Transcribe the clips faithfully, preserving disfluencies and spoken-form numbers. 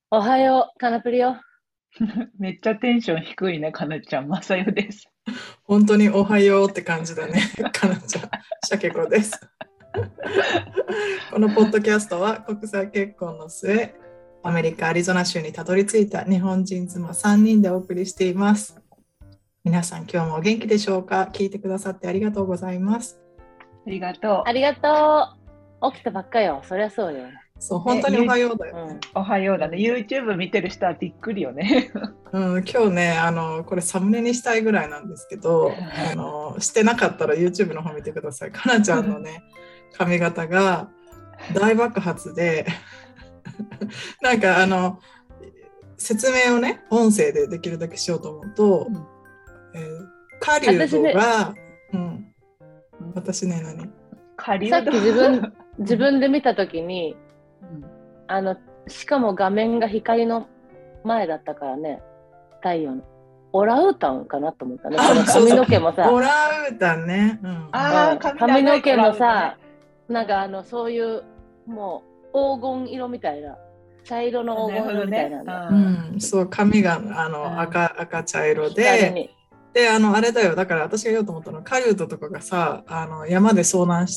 おはよう、カナプリよ。 めっちゃテンション低いね、かなちゃん。まさよです。 本当におはようって感じだね。かなちゃん、シャケ子です。このポッドキャストは国際結婚の末、アメリカ・アリゾナ州にたどり着いた日本人妻さんにんでお送りしています。皆さん、今日もお元気でしょうか？聞いてくださってありがとうございます。 ありがとありがとう。起きたばっかよ。そりゃそうよ。 そう、本当におはようだよね。 うん、 う。おはようだね。YouTube 見てる人はびっくりよね。 うん、今日ね、あの、これサムネにしたいぐらいなんですけど、あの、してなかったら YouTube の方見てください。かなちゃんのね、髪型が大爆発で、なんかあの、説明をね、音声でできるだけしようと思うと、 うんえー、狩人が、うん、私ね、何狩人さっき自分自分で見たときに、 うん、 あのしかも画面が光の前だったからね、太陽のオランウータンかなと思ったね。この髪の毛もさ、 オランウータンね、うん、 あうん、髪の毛もさ、なんかあのそういうもう黄金色みたいな、茶色の黄金色みたいな、 ね、うん、そう、髪があの、うん、赤赤茶色で。で、あの、あれだよ。だから私が言おうと思ったのは、狩人とかがさ、あの、山で遭難して、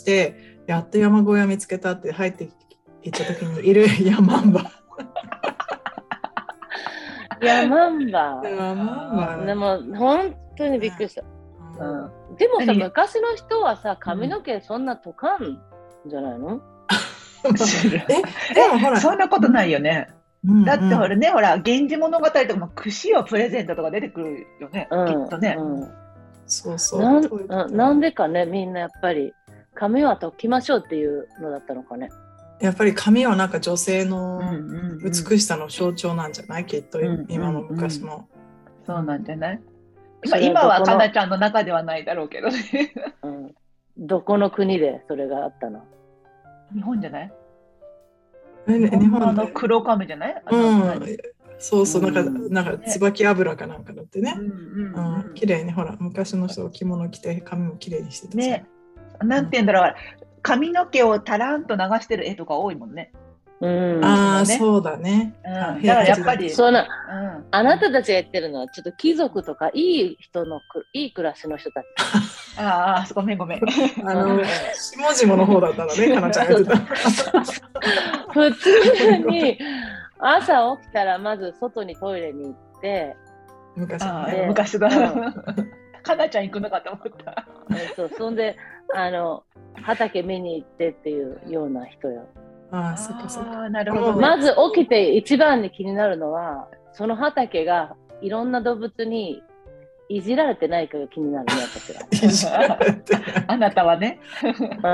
やっと山小屋見つけたって入っていった時にいるヤマンバ。 ヤマンバ。 ヤマンバ。 でも、本当にびっくりした。うんうん、でもさ、昔の人はさ、髪の毛そんなとかんじゃないの？ え、でもほら、そんなことないよね。うんうん、だってほらね、ほら、源氏物語とかも櫛をプレゼントとか出てくるよね、うん、きっとね。うん、 そうそうなん。なんでかね、みんなやっぱり髪は解きましょうっていうのだったのかね。 やっぱり髪はなんか女性の美しさの象徴なんじゃない？きっと今も昔も。 うんうんうん、そうなんじゃない？まあ、今はかなちゃんの中ではないだろうけどね。 うん、どこの国でそれがあったの？ 日本じゃない？ 日本の黒亀じゃない？ うん、そうそう、なんか、なんか椿油かなんかだってね。綺麗にほら、昔の人は着物着て髪も綺麗にしてたね。なんて言うんだろう、髪の毛をタランと流してる絵とか多いもんね。 うん、ああ、そうだね。 うん、だからやっぱりそんな、うん、あなたたちが言ってるのはちょっと貴族とかいい人のいい暮らしの人たち。 ああ、ごめんごめん。 あの下々の方だったのね、かなちゃんが言ってた。 普通に朝起きたらまず外にトイレに行って、 昔のね、昔だ。かなちゃん行くのかと思った。 そう、そんであの畑見に行ってっていうような人よ。 ああ、そっかそっか。 なるほど、ね。 まず起きて一番に気になるのは、その畑がいろんな動物にいじられてないかが気になるね、私は。 いじられてあなたはね。 うん、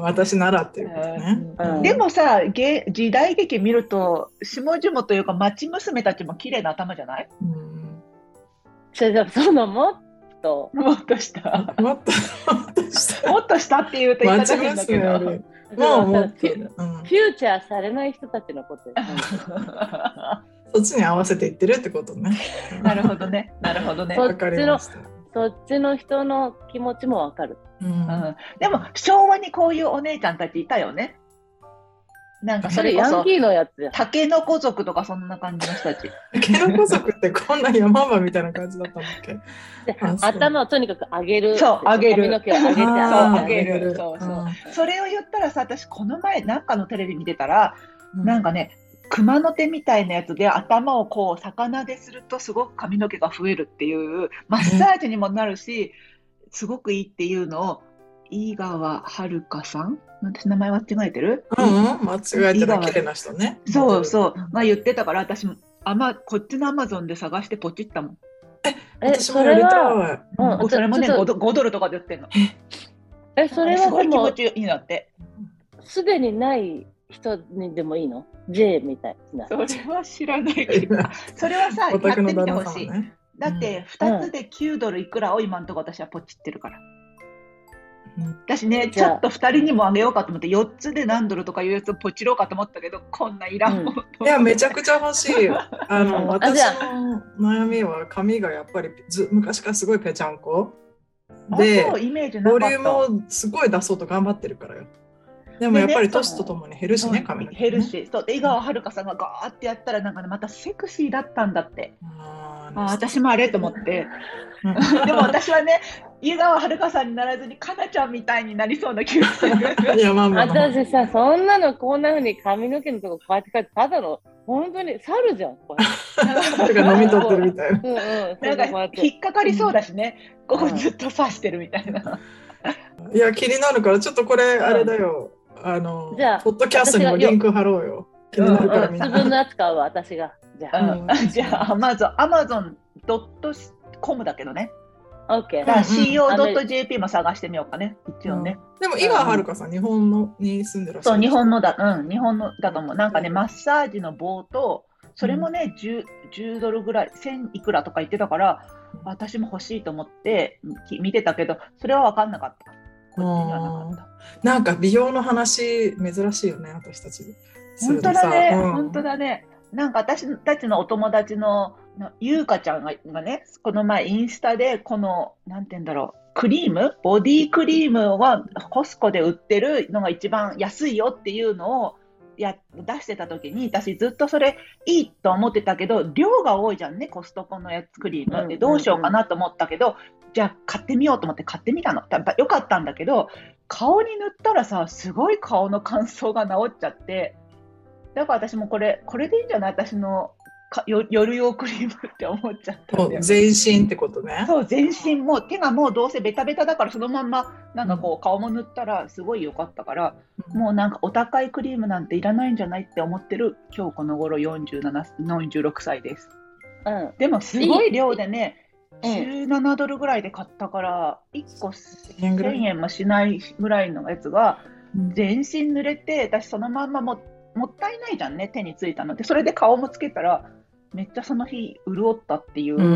私ならっていうことね。 うん、でもさ、時代劇見ると、下々というか町娘たちも綺麗な頭じゃない？うん、 それでそのもっともっとしたもっとしたもっとしたっていうと言い方変だけど、 もうもっとフューチャーされない人たちのことそっちに合わせていってるってことね。 なるほどね、なるほどね。 そっちのそっちの人の気持ちもわかる。 うんうん、でも昭和にこういうお姉ちゃんたちいたよね。なんかそれこそヤンキーのやつや。 タケノコ族とかそんな感じの人たち。 タケノコ族ってこんな山場みたいな感じだったんだっけ？ 頭をとにかく上げる。 そう、上げる。 髪の毛を上げて上げる。そうそう。それを言ったらさ、私この前なんかのテレビ見てたら、うん、なんかね、熊の手みたいなやつで頭をこう魚でするとすごく髪の毛が増えるっていうマッサージにもなるし、すごくいいっていうのを井川遥さん、私名前間違えてる？ うん、間違えてる綺麗な人ね。 そうそうが言ってたから、私もあ、ま、こっちのアマゾンで探してポチったもん。 え、私もやりたい。 うん、それもねごドルとかで売ってんの。 え、それはすごい気持ちいいなって。 すでにない人にでもいいの？ J みたいな。 それは知らないけど、それはさ、やってみてほしい。ね、だってふたつできゅうドルいくらを今のところ私はポチってるから。私ね、ちょっとふたりにもあげようかと思ってよっつで何ドルとかいうやつをポチろうかと思ったけど、こんないらんもん、 うん、いやめちゃくちゃ欲しいよ。あの私の悩みは髪がやっぱりず昔からすごいぺちゃんこで、 イメージなかった。 ボリュームをすごい出そうと頑張ってるからよ。 でもやっぱり年とともに減るしね、髪の毛、ね、 減るし、そうで井川遥さんがガーってやったらなんか、ね、またセクシーだったんだって。ああ、私もあれと思ってでも私はね、井川遥さんにならずにかなちゃんみたいになりそうな気がするいや、まあまあ、 私さ、そんなのこんな風に髪の毛のとここうやって書いて、ただの本当に猿じゃん。これが飲み取ってるみたいな。 うんうん、なんか引っかかりそうだしね、うん、ここずっと刺してるみたいな。 いや、気になるからちょっとこれあれだよ。あのじゃあポッドキャストにもリンク貼ろうよ。気になるからみんな。 自分のやつ買うわ、私が。じゃあ、 うん、じゃあアマゾンアマゾンドットコムだけどね。 オッケー。 だから シーオードットジェーピー も探してみようかね。一応ね。 うん、でも井川遥さん、うん、日本のに住んでらっしゃる。 そう、日本のだ、うん、日本のだと思う。なんかね、マッサージの棒と、それもね、うん、10, 10ドルぐらい、せんいくらとか言ってたから、私も欲しいと思って見てたけど、それは分かんなかった。こっちにはなかった。 なんか美容の話珍しいよね、私たち。 本当だね、うん、本当だね。なんか私たちのお友達のゆうかちゃん が, がね、この前インスタでこのなんて言うんだろう、クリーム、ボディクリームはコスコで売ってるのが一番安いよっていうのをや出してた時に、私ずっとそれいいと思ってたけど、量が多いじゃんね、コストコのやつクリームで、どうしようかなと思ったけど、うんうんうん、じゃあ買ってみようと思って買ってみたの。よかったんだけど、顔に塗ったらさ、すごい顔の乾燥が治っちゃって、だから私もこれこれでいいんじゃない、私のかよ夜用クリームって思っちゃったんだよ。 全身ってことね。 そう、全身も手がもうどうせベタベタだから、そのまんまなんかこう顔も塗ったらすごい良かったから、うん、もうなんかお高いクリームなんていらないんじゃないって思ってる今日この頃よんじゅうなな、よんじゅうろくさいです。うん、でもすごい量でね、じゅうななドルぐらいで買ったから、いっこせんえんもしないぐらいのやつが全身濡れて、私そのまんまももったいないじゃんね、手についたので。それで顔もつけたらめっちゃその日潤ったっていう。うん、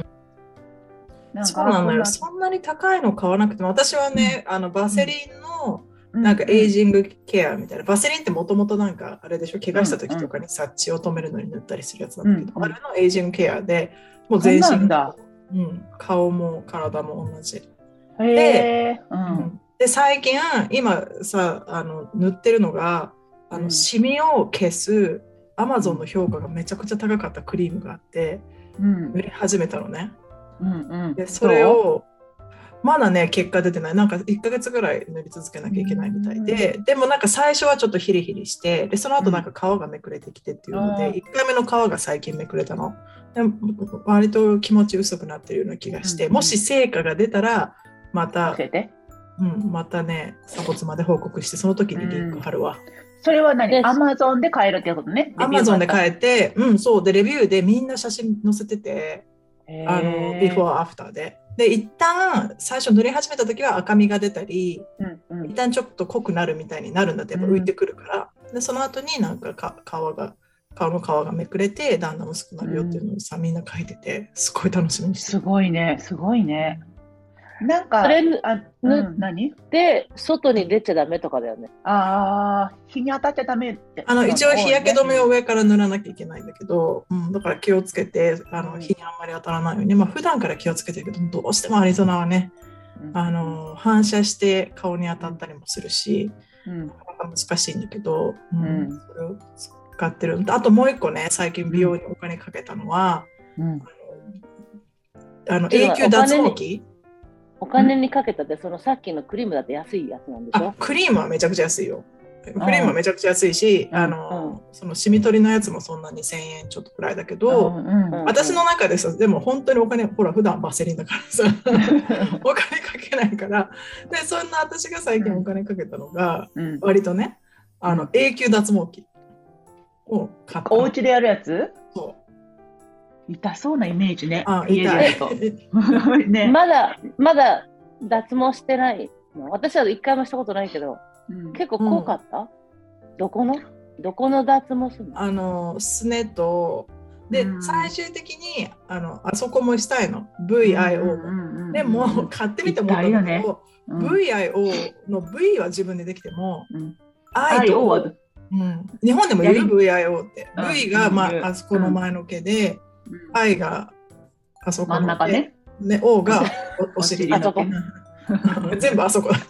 なんかそうなのよ。そんなに高いの買わなくても、私はね、うん、あのバセリンのなんかエイジングケアみたいな、うん、バセリンってもともとなんかあれでしょ、怪我した時とかにさ血を止めるのに塗ったりするやつなんだけど、うん、あれのエイジングケアでもう全身だ、うん、顔も体も同じで、うん、で最近今さあの塗ってるのがあのシミを消すアマゾンの評価がめちゃくちゃ高かったクリームがあって、うん、塗り始めたのね、うんうん、でそれをまだね結果出てない、なんかいっかげつぐらい塗り続けなきゃいけないみたいで、うん、でもなんか最初はちょっとヒリヒリして、でその後なんか皮がめくれてきてっていうので、うん、いっかいめの皮が最近めくれたので、割と気持ち薄くなってるような気がして、うん、もし成果が出たらまた、うん、またね鎖骨まで報告して、その時にリンク貼るわ、うん、 それは何？アマゾンで買えるってことね。 アマゾンで買えて、うん、そうでレビューでみんな写真載せてて、あのビフォーアフターで、で一旦最初塗り始めた時は赤みが出たり、うんうん、一旦ちょっと濃くなるみたいになるんだって、やっぱ浮いてくるから、うん、でその後になんかか皮が顔の皮がめくれてだんだん薄くなるよっていうのをさ、うん、みんな書いてて、すごい楽しみにしてる。 すごいね、すごいね。なんかそれあ、うん、何で外に出ちゃダメとかだよね。 ああ、日に当たっちゃダメって。 あの一応日焼け止めを上から塗らなきゃいけないんだけど、うん、だから気をつけて、あの日にあんまり当たらないように、まあ普段から気をつけてるけど、どうしてもアリゾナはね、うん、あの反射して顔に当たったりもするし、うん、なかなか難しいんだけど、うんうん、それを使ってる。あともう一個ね、最近美容にお金かけたのは、うん、あの永久脱毛器。 お金にかけたって、そのさっきのクリームだって安いやつなんでしょ？ あ、クリームはめちゃくちゃ安いよ。クリームはめちゃくちゃ安いし、うん、あの、うん、そのシミ取りのやつもそんなにせんえんちょっとくらいだけど、うんうんうん、私の中でさ、でも本当にお金、ほら普段バセリンだからさお金かけないから、でそんな私が最近お金かけたのが、うん、割とね、あの永久脱毛器を買った。 お家でやるやつ？ そう。 痛そうなイメージね。 あ、痛いね。まだまだ脱毛してないの？私は一回もしたことないけど、うん、結構濃かった？うん、どこのどこの脱毛するの？ あのすねとで、うん、最終的にあのあそこもしたいの ブイアイオー も、うんうん、でも買ってみて思ったんだけど、うん、ブイアイオー の V は自分でできても、うん、I と、うん、日本でも言う ブイアイオー って、うん、V が、まあ、あそこの前の毛で、うんI があそこの真ん中ね、 ね、O が お, お尻あそこ全部あそこ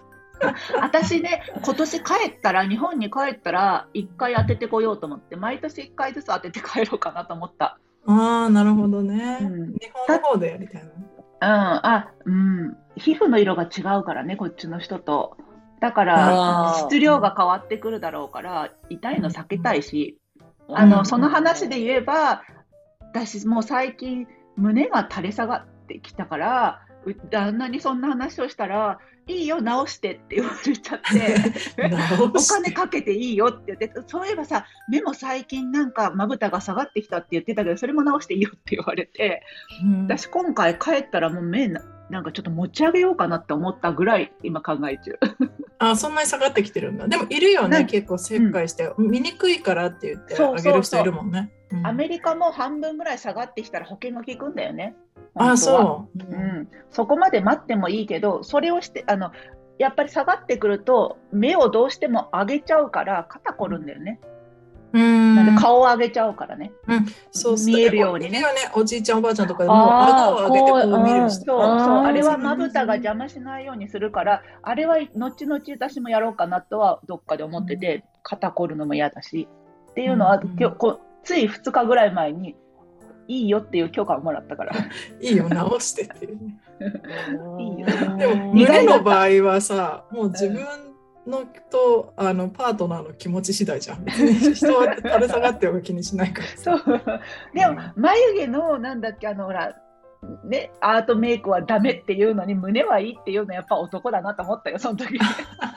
私ね、今年帰ったら、日本に帰ったらいっかい当ててこようと思って、毎年いっかいずつ当てて帰ろうかなと思った。 ああ、なるほどね、うん、日本の方でやりたいの。うん、 あ、うん、皮膚の色が違うからね、こっちの人と。だから質量が変わってくるだろうから痛いの避けたいし、うん、あのその話で言えば、私もう最近胸が垂れ下がってきたから、旦那にそんな話をしたら、いいよ直してって言われちゃってお金かけていいよって言って、そういえばさ、目も最近なんかまぶたが下がってきたって言ってたけど、それも直していいよって言われて、うん、私今回帰ったらもう目なんかちょっと持ち上げようかなって思ったぐらい今考え中あ、そんなに下がってきてるんだ。でもいるよね、結構切開して、うん、見にくいからって言ってあげる人いるもんね。 そうそうそう、うん、アメリカも半分ぐらい下がってきたら保険が効くんだよね。 あ、そう、 うん、そこまで待ってもいいけど、それをしてあのやっぱり下がってくると目をどうしても上げちゃうから肩こるんだよね。うん、なんで顔を上げちゃうからね、 うん、そう見えるようにね。 ね、おじいちゃんおばあちゃんとかでも顎を上げてこう見る人、 そうそう、あれはまぶたが邪魔しないようにするから、あれは後々私もやろうかなとはどっかで思ってて、うん、肩こるのも嫌だしっていうのは、うん、今日こついふつかぐらい前にいいよっていう許可をもらったからいいよ直してっていうねいいよ。でも胸の場合はさ、もう自分のとあのパートナーの気持ち次第じゃん。人は垂れ下がってお気にしないからさ。 そうでも眉毛のなんだっけ、あのほらね、アートメイクはダメっていうのに胸はいいっていうのはやっぱ男だなと思ったよ、その時ね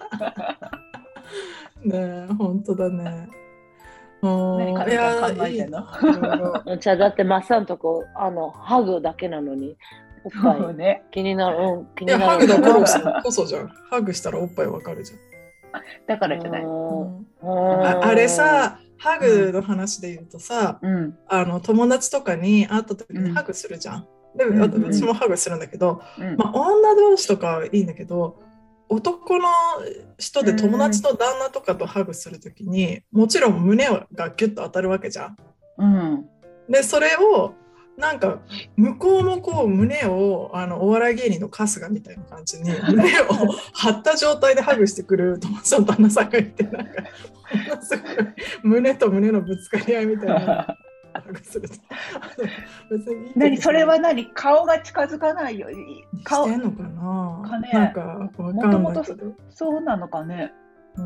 え、本当だね。 何考えてんの？ じゃあだってマッサンとこあのハグだけなのにおっぱい、ね、気になる、うん、気になる。 いやハグだからこそじゃん。ハグしたらおっぱいわかるじゃん。 だからじゃない。うん、 あ, あれさ、ハグの話で言うとさ、うん、あの友達とかに会った時にハグするじゃん。うん、で私もハグするんだけど、うんまあ、女同士とかはいいんだけど、男の人で友達と旦那とかとハグするときに、もちろん胸がギュッと当たるわけじゃん。うん、でそれをなんか向こうもこう胸をあのお笑い芸人の春日みたいな感じに胸を張った状態でハグしてくる友達の旦那さんがいて、なんかすごい胸と胸のぶつかり合いみたいな。する別にいい何それは何、顔が近づかないように顔してんのかな、 かね、 なんかわかんないけど、もともとそうなのかね、 うん、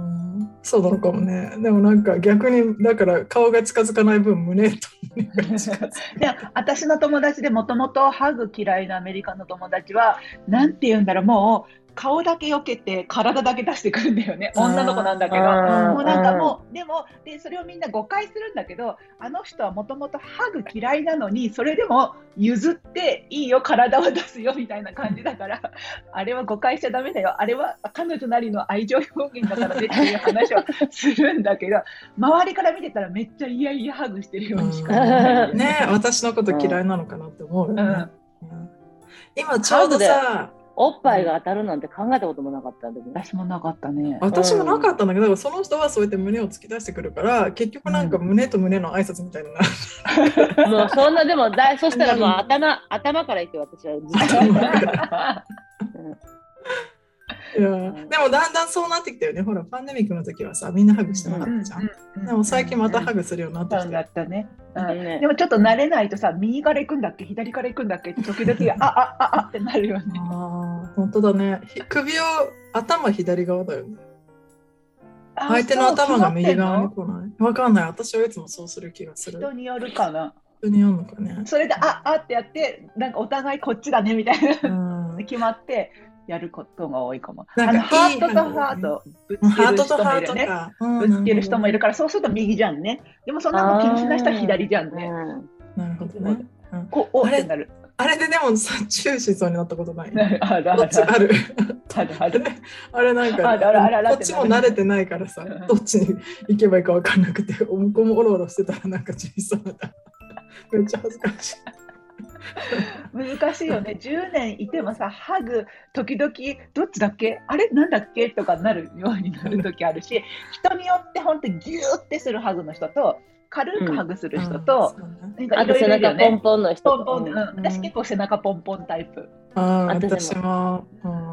そうなのかもね。でもなんか逆にだから顔が近づかない分胸と胸が近づくで私の友達でもともとハグ嫌いなアメリカの友達はなんて言うんだろう、もう顔だけ避けて体だけ出してくるんだよね。女の子なんだけど、もうなんかもうでもでそれをみんな誤解するんだけど、あの人はもともとハグ嫌いなのにそれでも譲っていいよ体を出すよみたいな感じだからあれは誤解しちゃダメだよ、あれは彼女なりの愛情表現だからねっていう話をするんだけど周りから見てたらめっちゃいやいやハグしてるようにしかないね。私のこと嫌いなのかなって思うよね、うんうん、今ちょうどさおっぱいが当たるなんて考えたこともなかったんで、 私もなかったね。 私もなかったんだけど、うん、その人はそうやって胸を突き出してくるから結局なんか胸と胸の挨拶みたいな、 うん、もうそんなでもだそしたらもう頭頭から言って私はずっといやでもだんだんそうなってきたよね。ほらパンデミックの時はさみんなハグしてなかったじゃん、うんうん、でも最近またハグするようになってきて、 うんだったね、うんね、でもちょっと慣れないとさ右から行くんだっけ左から行くんだっけって時々ああああってなるよね。 あ本当だね。首を頭左側だよね。相手の頭が右側に来ない。わかんない。私はいつもそうする気がする。 人によるかな。 人によるのかね。 それでああってやってなんかお互いこっちだねみたいな、うん、決まってやることが多いかも。あのハートとハートぶつける人もいるね。ぶつける人もいるからそうすると右じゃんね。でもそんなの気にしない人は左じゃんね。 なるほどね。 うん、こおってなる。 あれででもさチューしそうになったことない。 あるどっちある。 あるある。 あれなんか、ね、こっちも慣れてないからさ、どっちに行けばいいか分かんなくて、向こうもオロオロしてたらなんかチューしそうになった。めっちゃ恥ずかしい。 難しいよね。じゅうねんいてもさハグ時々どっちだっけあれなんだっけとかなるようになる時あるし、人によって本当にギューってするハグの人と軽くハグする人と、 うん、なんかいろいろいるよね。あと背中ポンポンの人ポンポン、うん、私結構背中ポンポンタイプ。 あ私も、うん、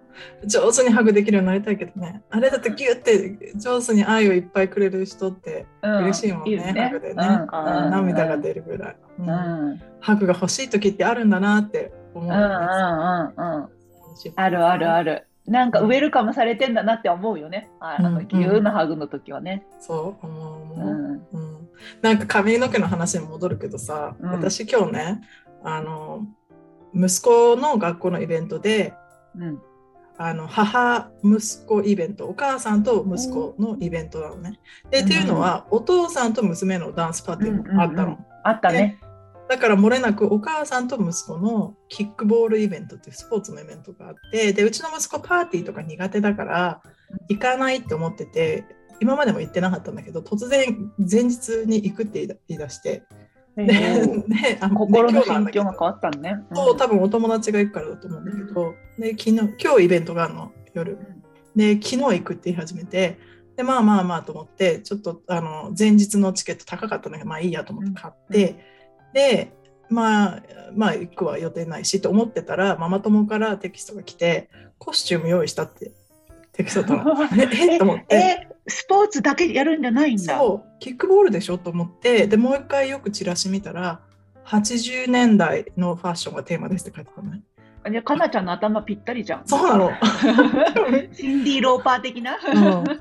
上手にハグできるようになりたいけどね。あれだってギュって上手に愛をいっぱいくれる人って嬉しいもんね、うん、ねハグでね、うん、涙が出るぐらい、うんうん、ハグが欲しい時ってあるんだなって思う、ね、うんうんうんうん、 あるあるある。なんかウェルカムされてんだなって思うよね、うん、あのギューのハグの時はね、 うん、そう思う思う、うんうん、なんか髪の毛の話に戻るけどさ、うん、私今日ねあの息子の学校のイベントで、うん、あの母息子イベント、お母さんと息子のイベントなのね。で、うん、っていうのはお父さんと娘のダンスパーティーもあったの、うんうんうん、 あったね。 だから漏れなくお母さんと息子のキックボールイベントっていうスポーツのイベントがあって、でうちの息子パーティーとか苦手だから行かないって思ってて、今までも行ってなかったんだけど、突然前日に行くって言い出して、 でであ心の心境が変わったんね。 そう、多分お友達が行くからだと思うんだけど、で昨日今日イベントがあるの夜で、昨日行くって言い始めて、でまあまあまあと思ってちょっとあの前日のチケット高かったんだけど、まあいいやと思って買って、うん、でまあまあ行くは予定ないしと思ってたら、ママ友からテキストが来て、コスチューム用意したってテキストだったの。ええと思って、 えスポーツだけやるんじゃないんだ。 そう、キックボールでしょと思って、でもう一回よくチラシ見たらはちじゅうねんだいのファッションがテーマですって書いてたのね。 いや、かなちゃんの頭ぴったりじゃん。 そうなの。 シンディ・ローパー的な、 うん、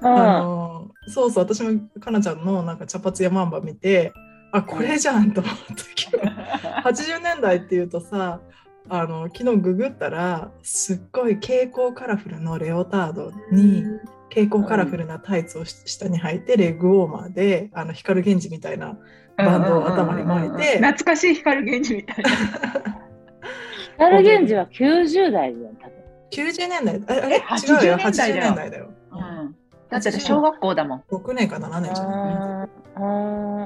あのそうそう、私もかなちゃんのなんか茶髪やマンバ見て、あこれじゃんと思ったけど、はちじゅうねんだいっていうとさ、あの昨日ググったらすっごい蛍光カラフルのレオタードに蛍光カラフルなタイツを下に履いて、レッグウォーマーであの光源氏みたいなバンドを頭に巻いて、 懐かしい光源氏みたいな。 光源氏はきゅうじゅうだいだよ、多分。 きゅうじゅうねんだい、あれはちじゅうねんだいだよ。はちじゅうねんだいだよ。 うん、だって小学校だもん。 ろくねんかななねんじゃない。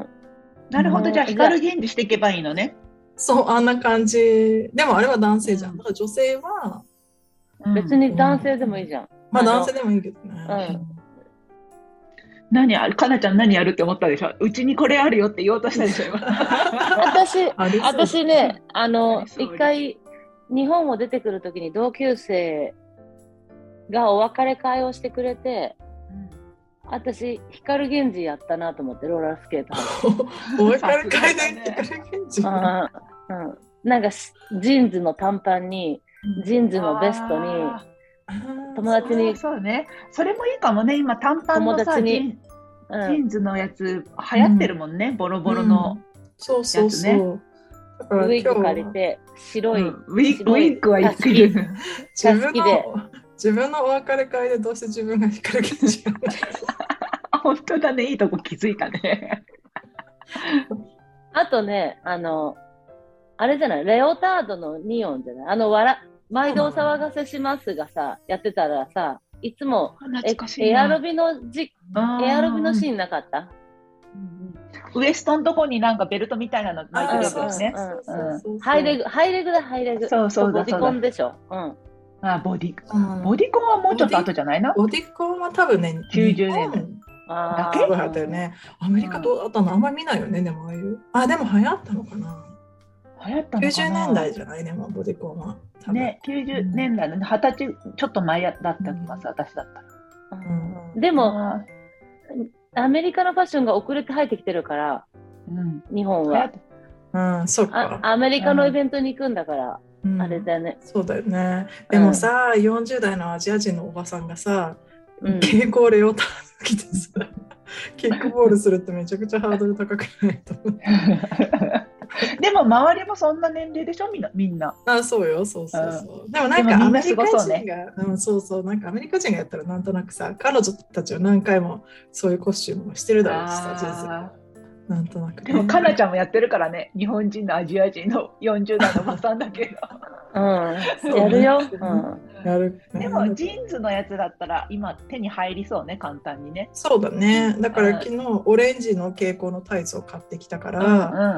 なるほど、じゃあ光源氏していけばいいのね。 そう、あんな感じ。でもあれは男性じゃん。だから女性は、 うん、別に男性でもいいじゃん。 まあ男性でもいいけどね。うん、 何ある、かなちゃん何やるって思ったでしょ。うちにこれあるよって言おうとしたでしょ。 私、私ね、あの一回日本を出てくるときに同級生がお別れ会をしてくれて。私、光源氏やったなと思って、ローラースケート。 お別れ会で光源氏、うん、 なんかジーンズの短パンに、ジーンズのベストに、友達に。 そうね。それもいいかもね。今、短パンのさ、ジーンズのやつ流行ってるもんね。うん、ボロボロのやつね。 そうそうそう。 だからウィッグ借りて、白い。うん、 ウィッグは言ってる。 自分の自分のお別れ会でどうして自分が光源氏なの？ 本当だね、いいとこ気づいたね。 あとね、あの、あれじゃない、レオタードのニオンじゃない、あの、わら毎度お騒がせしますがさ、やってたらさ、いつもえエアロビのじエアロビのシーンなかった？ ウエストのとこになんかベルトみたいなの巻いてるよね。 ハイレグ、ハイレグだ、ハイレグ。 そうそうだ、 ボディコンでしょ。うん。 あ、ボディコン。ボディコンはもうちょっと後じゃないの？ ボディコンは多分ね、 きゅうじゅうねんだい。 だけだったよね。アメリカどうだったの？あんまり見ないよね、でもああいう。あ、でも流行ったのかな。 流行ったのかな。 きゅうじゅうねんだいじゃないね、もうボディコンは。 ね、きゅうじゅうねんだいのはたちちょっと前だった気がする、私だったら。 うん、でも、アメリカのファッションが遅れて入ってきてるから、うん、日本は。 うん、そっか。 アメリカのイベントに行くんだから。うん、あれだね。 そうだよね。でもさ、うん、よんじゅうだいのアジア人のおばさんがさ、蛍光レオタード着てさ、キックボールするってめちゃくちゃハードル高くないと思う。 でも周りもそんな年齢でしょ、みんな。みんな。 あ、そうよ、そうそうそう。うん、でもなんかアメリカ人が、ね、うん、そうそう、なんかアメリカ人がやったらなんとなくさ、彼女たちは何回もそういうコスチュームをしてるだろうしさ、人生。なんとなく、 ね、でもかなちゃんもやってるからね、日本人のアジア人のよんじゅうだいのおばさんだけど。 うん、やるよ。うん、 やる。 でもジーンズのやつだったら今手に入りそうね、簡単にね。 そうだね。だから昨日オレンジの蛍光のタイツを買ってきたから、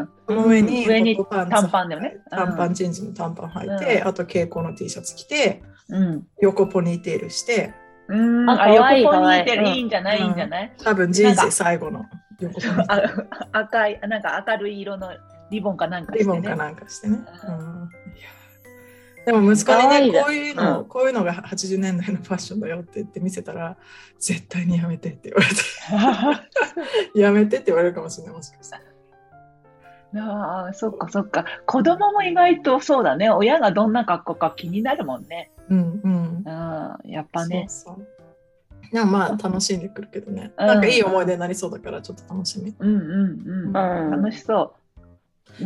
その上に上に短パンだよね。 短パン、ジーンズの短パン履いて、あと蛍光の T シャツ着て、横ポニーテールして。 うん、あ、横ポニーテールいいんじゃない、いいんじゃない？ 多分人生最後の。 赤い、なんか明るい色のリボンかなんかしてね。 リボンかなんかしてね。うん、 でも息子にね、 可愛いじゃんこういうの、 うん、 こういうのがはちじゅうねんだいのファッションだよって言って見せたら、絶対にやめてって言われて、やめてって言われるかもしれない、もしかしたら。 ああ、そっかそっか。子供も意外とそうだね。親がどんな格好か気になるもんね。 うんうん。 うん、やっぱね。 そうそう。でもまあ楽しんでくるけどね。 うん、 なんかいい思い出になりそうだからちょっと楽しみ。 うんうんうん。 うん、 楽しそう。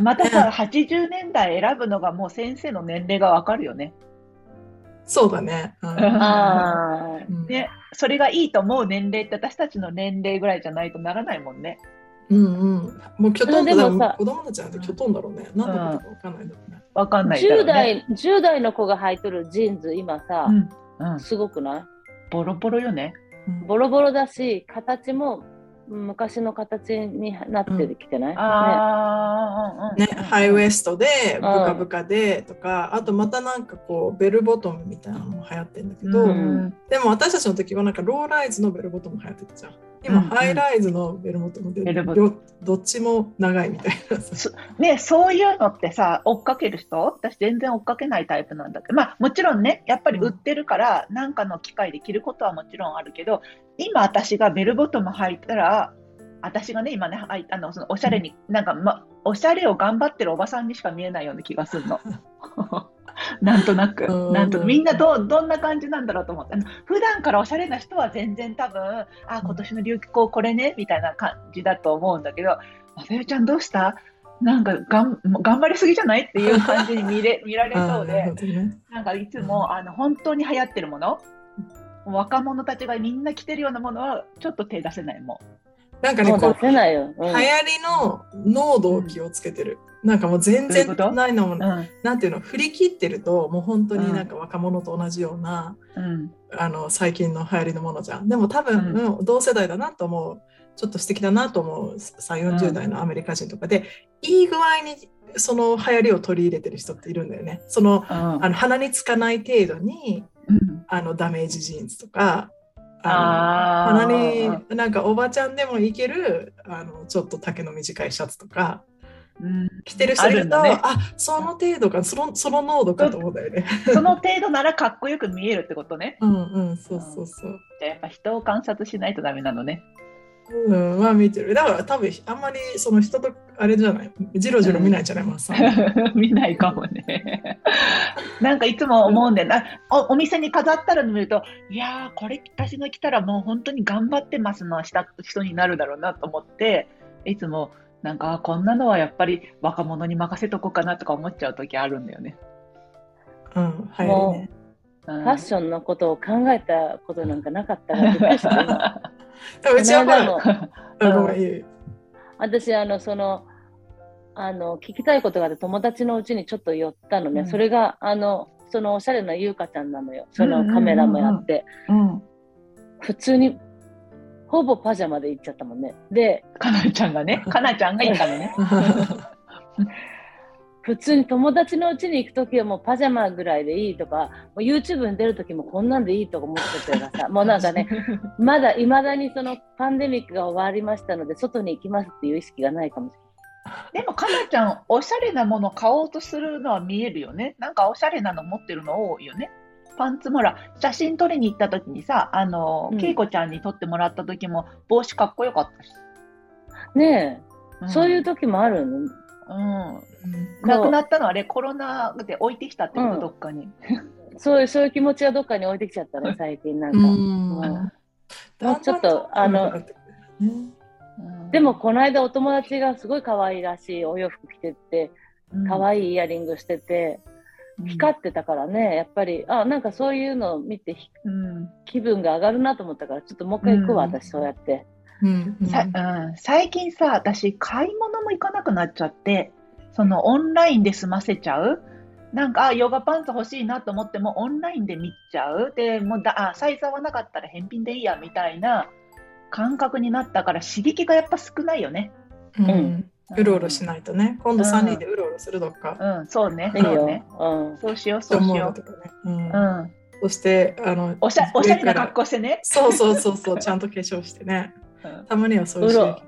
またさ、はちじゅうねんだい選ぶのがもう先生の年齢がわかるよね。 そうだね。うん、 ああ、 ね、それがいいと思う年齢って私たちの年齢ぐらいじゃないとならないもんね。 うんうん。もうきょとんだでもさ子供たちなんてきょとんだろうね。何のことかわかんないだろうね。 わかんないだろうね。 じゅう代、じゅう代の子が履いてるジーンズ今さ、 うんうん、 すごくない？ ボロボロよね。 ボロボロだし、形も昔の形になってきてない？ うん、あね、ね、ハイウエストでブカブカでとか、あとまたなんかこうベルボトムみたいなのも流行ってるんだけど、うん、でも私たちの時はなんかローライズのベルボトム流行ってたじゃん。今、うんうん、ハイライズのベルボトムでどっちも長いみたいな。 ね、そういうのってさ、追っかける人、私全然追っかけないタイプなんだけど、まあもちろんね、やっぱり売ってるから何かの機会で着ることはもちろんあるけど、今私がベルボトム履いたら、私がね今ねあのそのおしゃれに、うん、なんか、ま、おしゃれを頑張ってるおばさんにしか見えないような気がするの。なんとなく、なんとみんなどどんな感じなんだろうと思って、普段からおしゃれな人は全然多分、あ、今年の流行これねみたいな感じだと思うんだけど、まさよちゃんどうした？なんかがん頑張りすぎじゃないっていう感じに見れ見られそうで、ね、なんかいつもあの本当に流行ってるもの、若者たちがみんな着てるようなものはちょっと手出せないもん。 なんかね、こう、 出せないよ、うん、 流行りの濃度を気をつけてる。うん、なんかもう全然ないのも、うん、なんていうの、振り切ってると、もう本当になんか若者と同じような、うん、あの、最近の流行りのものじゃん。でも多分、うん、同世代だなと思う、ちょっと素敵だなと思うさんじゅう、よんじゅう代のアメリカ人とかで、いい具合にその流行りを取り入れてる人っているんだよね。その、あの鼻につかない程度に、あのダメージジーンズとか、あの鼻になんかおばちゃんでもいけるあのちょっと丈の短いシャツとか、うん、着てる人いると、あ、ね、あ、その程度か、その、その濃度かと思うんだよね。 その程度ならかっこよく見えるってことね。 うんうん、そうそうそう。 じゃあやっぱ人を観察しないとダメなのね。 うん、まあ見てる。だから多分あんまりその人とあれじゃない、じろじろ見ないじゃない、うん、まさ見ないかもね。なんかいつも思うんだよな、お, お店に飾ったら見ると、いやーこれ私が着たらもう本当に頑張ってますのした人になるだろうなと思って、いつもなんかこんなのはやっぱり若者に任せとこうかなとか思っちゃう時あるんだよね。 うん、はいね。 ファッションのことを考えたことなんかなかったからびっくりした今。 うちはもう私あのそのあの聞きたいことがあって友達のうちにちょっと寄ったのね、うん、それがあのそのおしゃれなゆうかちゃんなのよ。そのカメラもやって、うんうんうん、普通にほぼパジャマで行っちゃったもんね。でかなちゃんがねかなちゃんが行ったのね。 普通に友達の家に行くときはもうパジャマぐらいでいいとか、もう YouTube に出るときもこんなんでいいとか思ってたからさ、もうなんかね、まだいまだにそのパンデミックが終わりましたので外に行きますっていう意識がないかもしれない。 でもかなちゃんおしゃれなもの買おうとするのは見えるよね。なんかおしゃれなの持ってるの多いよね。パンツもら写真撮りに行ったときにさ、あの、うん、けいこちゃんに撮ってもらったときも帽子かっこよかったしねえ、うん、そういう時もあるの。 うん、なくなったのはあれコロナで置いてきたってこと、うん、どっかにそういうそういう気持ちがどっかに置いてきちゃったね最近なんか。うん、もうちょっとあの、うん、でもこの間お友達がすごい可愛らしいお洋服着てて、可愛いイヤリングしてて、うん、光ってたからね、やっぱりあなんかそういうのを見て、うん、気分が上がるなと思ったからちょっともう一回行くわ、うん、私そうやって。 うんうんさうん、最近さ私買い物も行かなくなっちゃって、そのオンラインで済ませちゃう、なんかあヨガパンツ欲しいなと思ってもオンラインで見ちゃう、でもうだあサイズ合わなかったら返品でいいやみたいな感覚になったから刺激がやっぱ少ないよね。 うん、うん、うろうろしないとね、今度さんにんでうろうろするどっか、 うんうん、そうねそうね、うん、そうしようそうしよう、うんうん、 そしてあのおしゃ、おしゃれな格好してね、 そうそうそうそうちゃんと化粧してねたまにはそういう刺激も、 う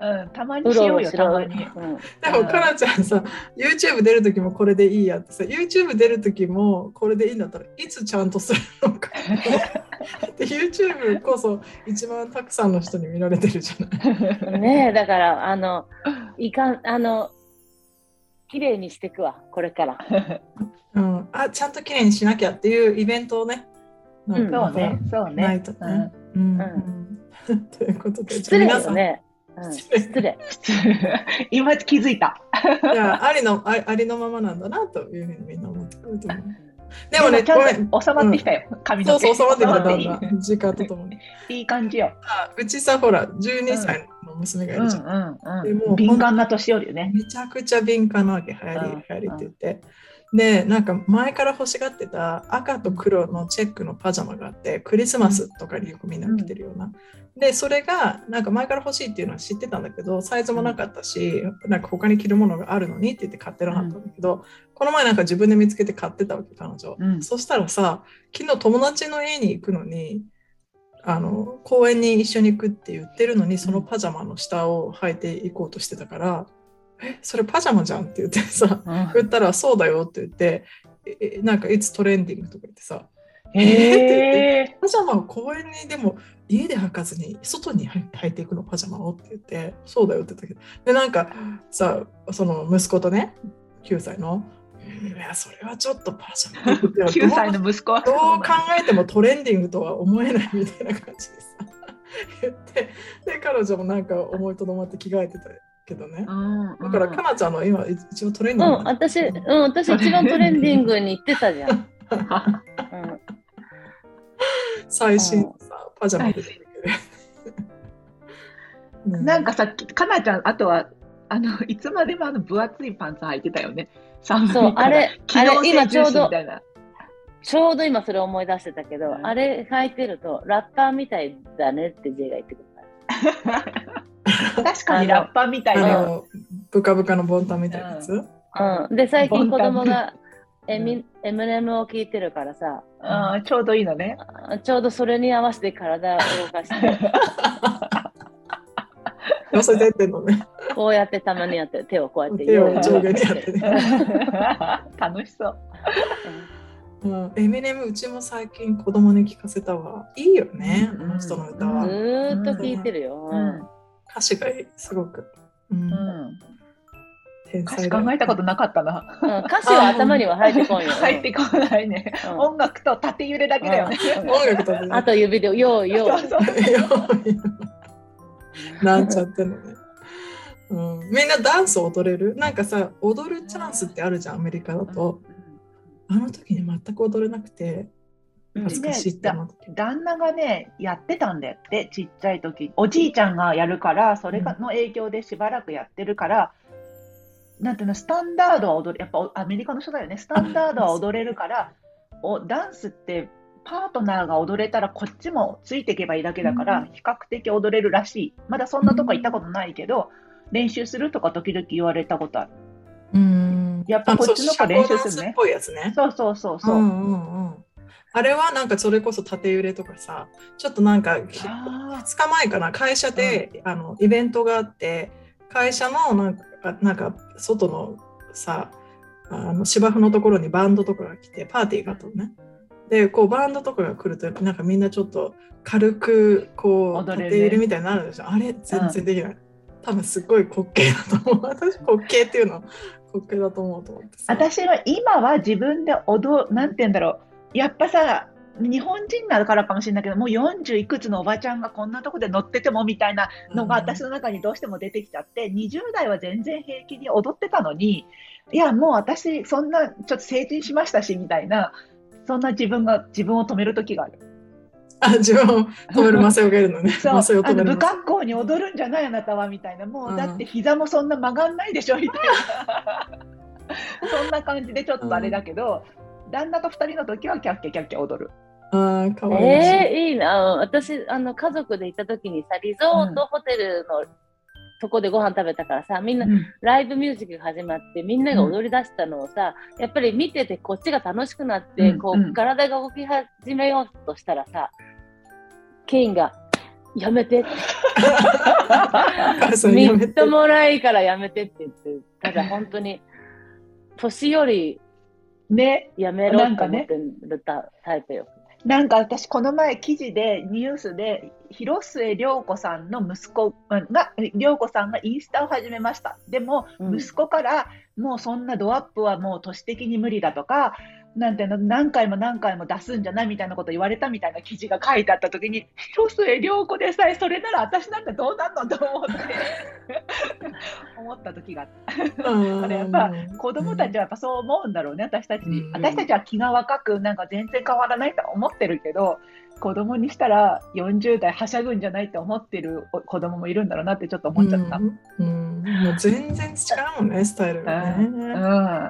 うん、たまにしようよ、たまに。 うん、でもかなちゃんさ YouTube 出るときもこれでいいやってさ YouTube 出るときもこれでいいんだったらいつちゃんとするのかで YouTube こそ一番たくさんの人に見られてるじゃないねえ、だからあのいかんあの綺麗にしていくわこれから、 うん、あちゃんと綺麗にしなきゃっていうイベントをね、 なんかそうね、そうね、 ないとね、うんうんうん、ということで失礼よね、うん、失礼今気づいたいやありの あ, ありのままなんだなというふうにみんな思ってくると思う。 でもね、ちゃんと収まってきたよ、うん、髪の毛。 そうそう収まってきた、だんだん時間とともにいい感じよ。 うちさほらじゅうにさいの娘がいるじゃん、うんうんうん、でもう敏感な年寄りよね。 めちゃくちゃ敏感なわけ、流行り、流行りって言って、うん、でなんか前から欲しがってた赤と黒のチェックのパジャマがあってクリスマスとかによくみんな着てるような、うん、でそれがなんか前から欲しいっていうのは知ってたんだけどサイズもなかったし、うん、なんか他に着るものがあるのにって言って買ってなかったんだけど、うん、この前なんか自分で見つけて買ってたわけ彼女、うん、そしたらさ昨日友達の家に行くのにあの公園に一緒に行くって言ってるのにそのパジャマの下を履いていこうとしてたから、うん、えそれパジャマじゃんって言ってさ、うん、言ったらそうだよって言ってえなんかいつトレンディングとか言ってさえー、って言ってパジャマを公園にでも家で履かずに外に履いていくのパジャマをって言ってそうだよって言ったけどでなんかさその息子とねきゅうさいのいやそれはちょっとパジャマきゅうさいの息子はどう考えてもトレンディングとは思えないみたいな感じでさ言ってで彼女もなんか思いとどまって着替えてたけどね、うんうん、だからかなちゃんの今一応トレンディング、 うん、私、うん、私一番トレンディングに行ってたじゃん、うん、 最新さパジャマで出てるけどなんかさかなちゃんあとはあのいつまでもあの分厚いパンツ履いてたよね。 そうあれあれ今ちょうどちょうど今それ思い出してたけど、うん、あれ履いてるとラッパーみたいだねって J が言ってくる確かにラッパーみたいなブカブカのボンタンみたいなやつ、 うんうん、で最近子供がエミ、エムネムを聞いてるからさ、 あちょうどいいのね。 ちょうどそれに合わせて体を動かして寄せてってんのね。 こうやってたまにやって手をこうやって手を上下にやってね楽しそう、 うん、エミネムうちも最近子供に聞かせたわ。いいよね、うん、あの人の歌は。 ずーっと聞いてるよ、うん、 歌詞がいいすごく、うんうん、 歌詞考えたことなかったな、 うん、歌詞は頭には入ってこんよ入ってこないね、うん、音楽と縦揺れだけだよね、 うん、音楽と縦揺れあと指でよーよーそうそうなんちゃってんのね、うん、みんなダンス踊れるなんかさ踊るチャンスってあるじゃんアメリカだと、うん、あの時に全く踊れなくて恥ずかしいって思って、 ね、旦那がねやってたんだよってちっちゃい時おじいちゃんがやるからそれの影響でしばらくやってるから、うん、なんていうのスタンダードは踊れやっぱアメリカの人だよねスタンダードは踊れるからおダンスってパートナーが踊れたらこっちもついていけばいいだけだから、うん、比較的踊れるらしい。まだそんなとこ行ったことないけど、うん、練習するとか時々言われたことある。 うん、 やっぱこっちの子練習するね。 っぽいやつね。 そうそうそうそう。 うんうんうん、あれはなんかそれこそ縦揺れとかさ、ちょっとなんかふつかまえかな会社で、うん、あのイベントがあって会社のなんかなんか外のさあの芝生のところにバンドとかが来てパーティーがあったのね。でこうバンドとかが来るとなんかみんなちょっと軽くこう縦揺れみたいになるでしょ、ね、あれ全然できない、うん、多分すごい滑稽だと思う私滑稽っていうの滑稽だと思うと思ってさ私は今は自分で踊なんて言うんだろうやっぱさ日本人になるからかもしれないけどもうよんじゅういくつのおばちゃんがこんなとこで乗っててもみたいなのが私の中にどうしても出てきちゃって、うん、にじゅう代は全然平気に踊ってたのにいやもう私そんなちょっと成人しましたしみたいなそんな自分が自分を止める時がある。 あ、自分を止めるマセオがいるのね。 そう、あの不格好に踊るんじゃないあなたはみたいな、もう、うん、だって膝もそんな曲がんないでしょみたいな。そんな感じでちょっとあれだけど、うん、旦那と二人の時はキャッキャキャッキャ踊る。 ああ、かわいい。 えー、いいな。私あの家族で行った時にさ、リゾートホテルの、うんそこでご飯食べたからさみんな、うん、ライブミュージックが始まってみんなが踊り出したのをさ、うん、やっぱり見ててこっちが楽しくなって、うん、こう、うん、体が動き始めようとしたらさケインがやめてって母さんみやめってともないからやめてって言って、ただ本当に年寄りね、 やめろなんかねって思ってるタタイプよ。 なんか私この前記事でニュースで広末涼子さんの息子が涼子さんがインスタを始めました。でもうん息子からもうそんなドアップはもう都市的に無理だとか、なんていうの何回も何回も出すんじゃないみたいなこと言われたみたいな記事が書いてあった時に、広末涼子でさえそれなら私なんてどうなんのと思って思った時があった。だからやっぱ子供たちはやっぱそう思うんだろうね、私たち、 うん、 私たちは気が若くなんか全然変わらないと思ってるけど、子供にしたらよんじゅう代はしゃぐんじゃないって思ってる子供もいるんだろうなってちょっと思っちゃった。 うんうん、もう全然違うもんね、スタイルがね。 うんうん、はい。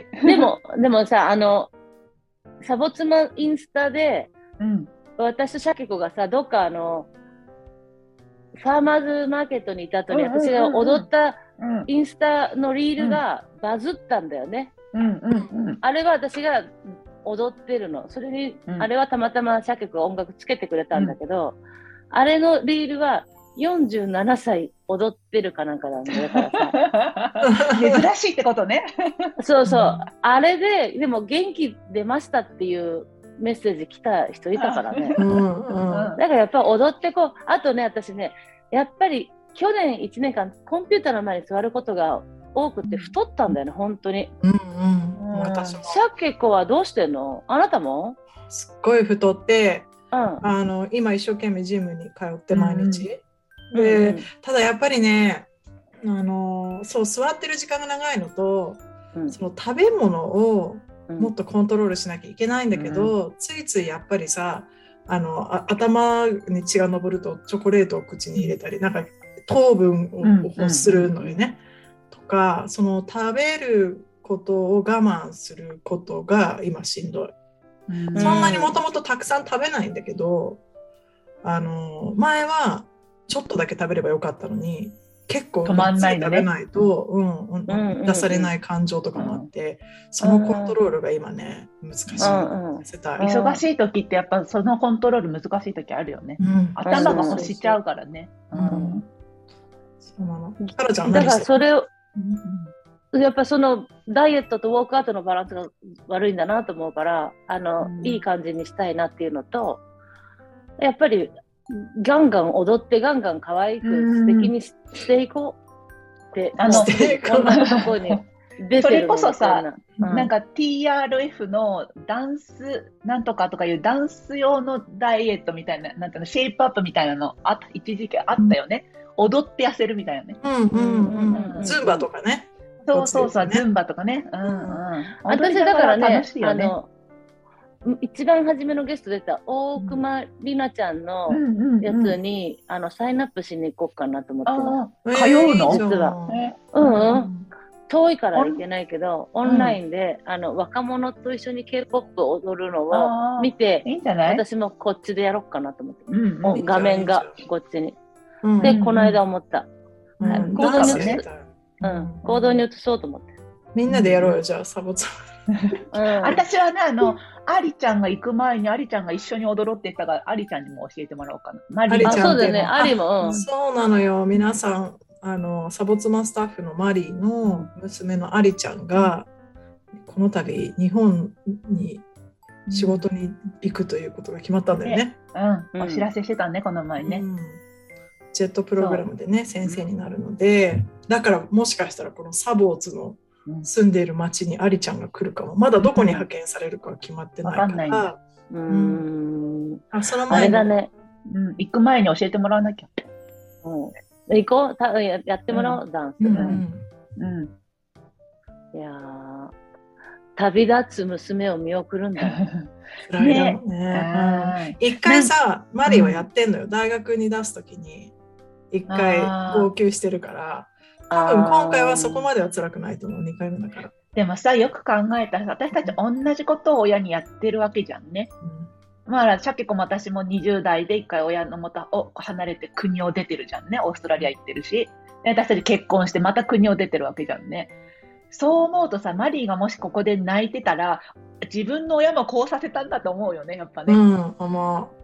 でも、でもさ、あの、サボ妻インスタで、 うん、 私とシャケ子がさ、どっかあの、ファーマーズマーケットにいた後に、 うんうんうんうん私が踊ったうんインスタのリールがバズったんだよね。 うんうんうんあれは私が踊ってるの。それに、 うんあれはたまたまシャケ子が音楽つけてくれたんだけど、あれのリールはよんじゅうななさい踊ってるかなんかなんだよだからさ。 珍しいってことね。 そうそう、 うんあれで、でも元気出ましたっていうメッセージ来た人いたからね。 うんうんだからやっぱ踊ってこう、あとね、私ね、やっぱり去年いちねんかんコンピューターの前に座ることが多くて太ったんだよね、本当に。 うんうん、私もシャケ子はどうしてんの？あなたも？ すっごい太って、 うん。 あの今一生懸命ジムに通って毎日、 うんで、 うんただやっぱりね、あのそう座ってる時間が長いのと、 うんその食べ物をうんもっとコントロールしなきゃいけないんだけど、ついついやっぱりさ、あのあ頭に血が上るとチョコレートを口に入れたり、なんか糖分を欲するのよね、とか、その食べることを我慢することが今しんどい。 うんそんなにもともとたくさん食べないんだけど、あの前はちょっとだけ食べればよかったのに、結構止まんないのね食べないと、うんうんうんうん出されない感情とかもあって、そのコントロールが今ね難しい。 うんうんせたい。 忙しい時ってやっぱそのコントロール難しい時あるよね。 うん頭が欲しちゃうからね。 ううんんそうなの。カラちゃんだから何してる？ それを、 うんやっぱそのダイエットとウォークアウトのバランスが悪いんだなと思うから、あの、 うんいい感じにしたいなっていうのと、やっぱりガンガン踊ってガンガン可愛く素敵にし,、していこうってあのしていこう女のとこに出てるの。 それこそさこんな、 なんか ティーアールエフ のダンスなんとかとかいうダンス用のダイエットみたいな、なんていうの、シェイプアップみたいなのあった一時期あったよね。踊って痩せるみたいなね。 うんうんうんうんうん。ズンバとかね。 そうそうそう、 ねズンバとかね。うんうん。 私だからね、 楽しいよね。 あの一番初めのゲスト出た大熊里奈ちゃんのやつに、あのサインアップしに行こうかなと思ってます。 あ通うの実はねうんうん、遠いから行けないけど、オンラインで、あの若者と一緒に K-ポップ を踊るのを見て、 いいんじゃない？ 私もこっちでやろうかなと思って、 うんうん、 画面がこっちに。 うんで、この間思った。 うんはい行動にねうん、行動に移そうと思って。 みんなでやろうよ、じゃあサボツ。 うん、 私はね、あの、アリちゃんが行く前にアリちゃんが一緒に踊ろうって言ったから、アリちゃんにも教えてもらおうかな。マリあ、 アリちゃんそうだよね、アリも。うん、 そうなのよ、皆さん、あのサボツマスタッフのマリーの娘のアリちゃんが、この度日本に仕事に行くということが決まったんだよね。 うん、お知らせしてたね、この前ね。 うん、ジェットプログラムでね、先生になるので、だからもしかしたらこのサボーツの住んでいる町にアリちゃんが来るかも。まだどこに派遣されるかは決まってないから。 わかんないんだ。 うーん。 あ、そのあ前にれだね。 うん、行く前に教えてもらわなきゃ。 うん、行こうたや、やってもらおう、うん、ダンス。 うんうんいやー、旅立つ娘を見送るんだよ。 辛いだろうね。一、うん、回さ、マリーはやってんのよ。大学に出すときに一回号泣してるから、多分今回はそこまでは辛くないと思う。にかいめだから。 でもさ、よく考えたらさ、私たち同じことを親にやってるわけじゃんね。うん、まあ、シャケ子も私もにじゅう代で一回親の元を離れて国を出てるじゃんね。オーストラリア行ってるし。私たち結婚してまた国を出てるわけじゃんね。そう思うとさ、マリーがもしここで泣いてたら、自分の親もこうさせたんだと思うよね、やっぱね。 うん、思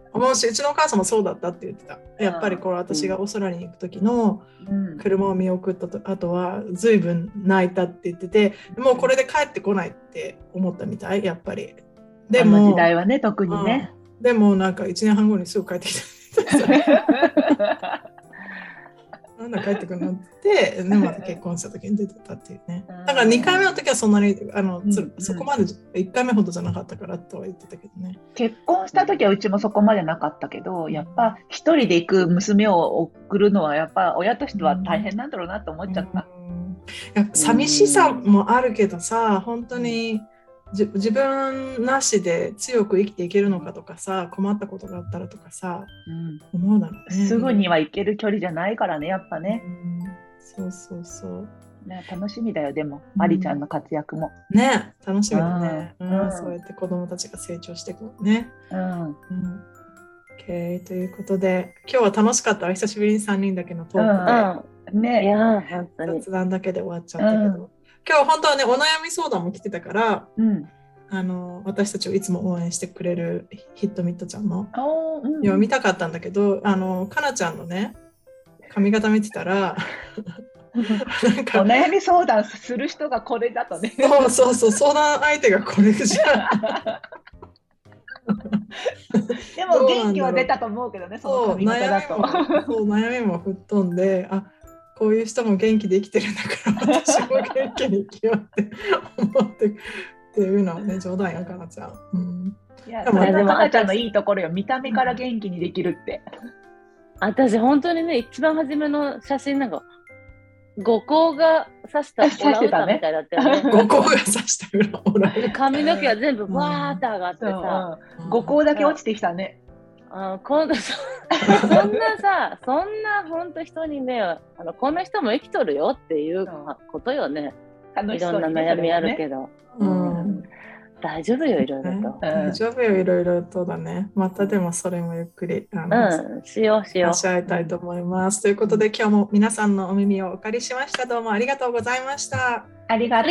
もしうちのお母さんもそうだったって言ってた。やっぱりこれ私がオーストラリアに行く時の車を見送ったと、あとは随分泣いたって言ってて、もうこれで帰ってこないって思ったみたい、やっぱり。 でもあの時代はね、特にね。 うん、でもなんかいちねんはん後にすぐ帰ってきた。なんだ帰ってくるのってでまた結婚した時に出てたっていうね。だからにかいめの時はそんなにあの、うん、そこまでいっかいめほどじゃなかったからとは言ってたけどね。 結婚した時はうちもそこまでなかったけど、やっぱ一人で行く娘を送るのはやっぱ親としては大変なんだろうなと思っちゃった。 うん、やっぱ寂しさもあるけどさ、本当にじ自分なしで強く生きていけるのかとかさ、困ったことがあったらとかさ、うん、思うだろうね。 すぐには行ける距離じゃないからね、やっぱね。 うん、そうそうそう。 ね、楽しみだよ、でも、マリちゃんの活躍も。 ね、楽しみだね。うんうん、そうやって子供たちが成長していくのね。うんうん、OK ということで、今日は楽しかったわ。久しぶりにさんにんだけのトークで。 うん、ね、いや本当に雑談だけで終わっちゃったけど。うん、今日本当はね、お悩み相談も来てたから、うん、あの私たちをいつも応援してくれるヒットミットちゃんの読みたかったんだけど、あのかなちゃんのね髪型見てたらなんかお悩み相談する人がこれだとね。 そうそうそう、相談相手がこれじゃでも元気は出たと思うけどね、その髪型だと。 そう、悩みも吹っ飛んで、あ、こういう人も元気で生きてるんだから私も元気に生きようって思ってっていうのはね、冗談やかなちゃん。うん、 いや、でもかなちゃんのいいところよ、見た目から元気にできるって。 私本当にね、一番初めの写真なんか五光が刺したオランウータンみたいだったよね。 五光が刺したオランウータン。 髪の毛は全部バーって上がってさ、 五光だけ落ちてきたね。 あ、今度そんなさ、そんな本当人にね、あのこの人も生きとるよっていうことよね。いろんな悩みあるけど、うんうん、大丈夫よ、いろいろと。 大丈夫よ、いろいろとだね。またでもそれもゆっくりあの、うん、しようしよう。 話し合いたいと思います。ということで今日も皆さんのお耳をお借りしました。どうもありがとうございました。 ありがとう。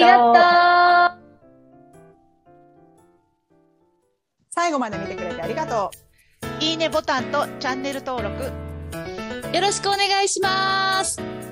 最後まで見てくれてありがとう。いいねボタンとチャンネル登録よろしくお願いします。